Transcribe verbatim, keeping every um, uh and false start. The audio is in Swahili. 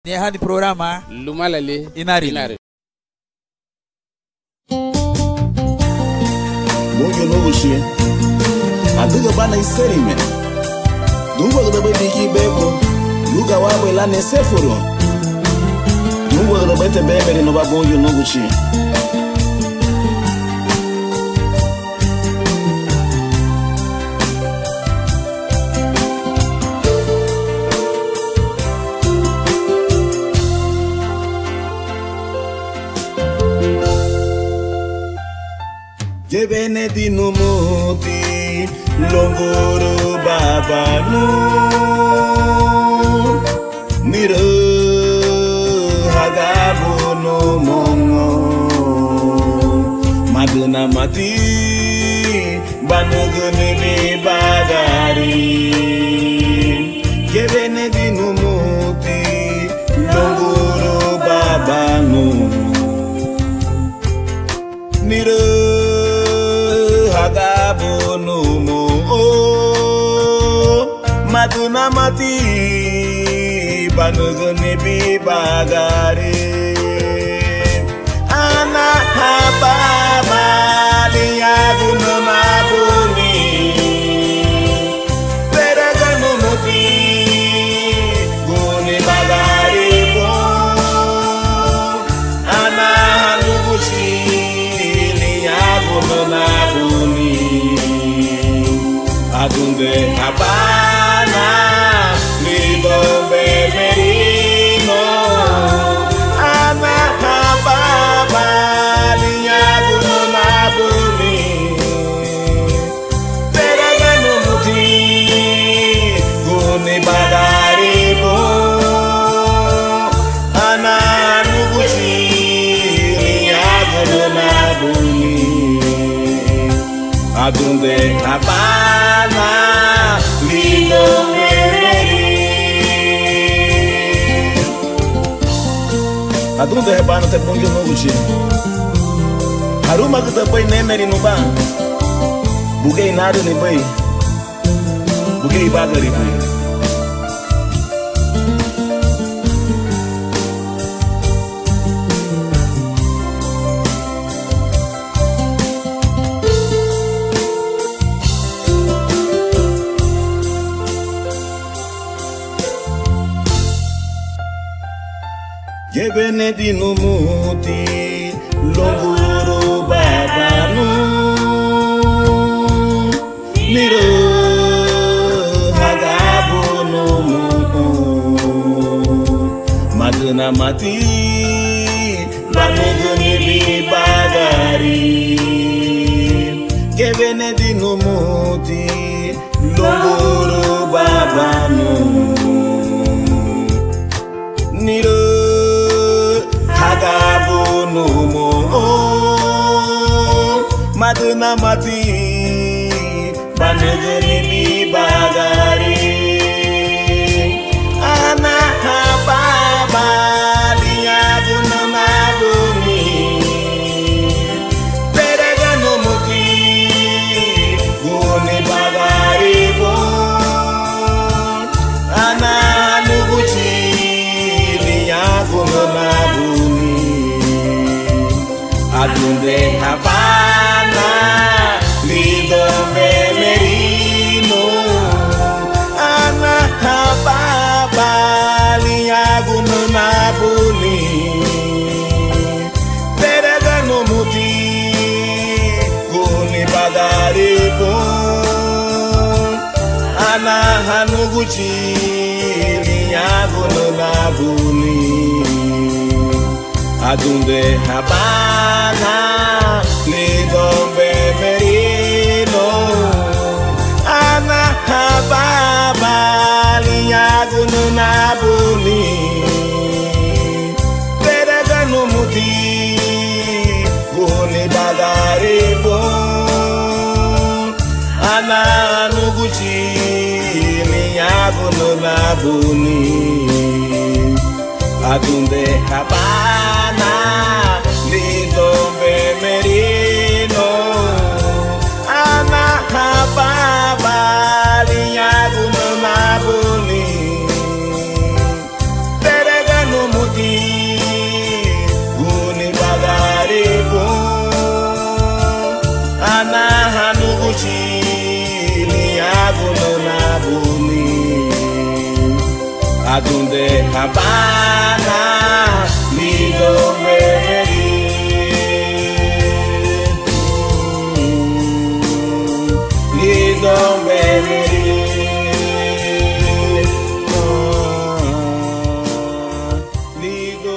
ni hadi programa lumalale inari inari Bonjo no shi adiga bana iserime duwa da bai diki bebo luga wawe la ne seforo duwa da bai te bebe no ba bonjo no shi Jebene di numuti longoro babanu Niro hagabu no mongo Maduna mati banuguni ni bagari Jebene di numuti longoro babanu Niro Hagabono mo Maduna mati Banuguni bi bagare Ana haba Maliaguna mabuni Peragano muti Guni bagare bo Ana hanugushi Liaguna mabuni Adunde habana libombe merino ana hababa liaguno nabuni teragano muti guni badaribo ana nugushi liaguno nabuni Adunde habana lindo mereri Adunde habana te bonjo no uchi Haruma kita bai nemeri no ba Bugei nado ni bai Bugei bagari bai Jebene di numuti longoro babanu Niro hagabono mo Maduna mati banuguni bi bagari Jebene di numuti longoro babanu Niro Hagabono mo Maduna mati Banuguni bi bagari Ana hababa liaguna nabuni Peragano muti Guni bagari bo Ana nuguchi liaguna nabuni Adunde habana lidombe merino ana hababa liaguno nabuni teragano muti guni bagari bo ana hanuguchi liaguno nabuni Adunde habana lidombe merino ana hababa liaguno nabuni teragano muti guni bagari bo ana nuguchi liaguno nabuni Adunde habana lidombe merino ana hababa liaguno nabuni teragano hanuguchi ni aguno na buni adunde habana lido meri lido meri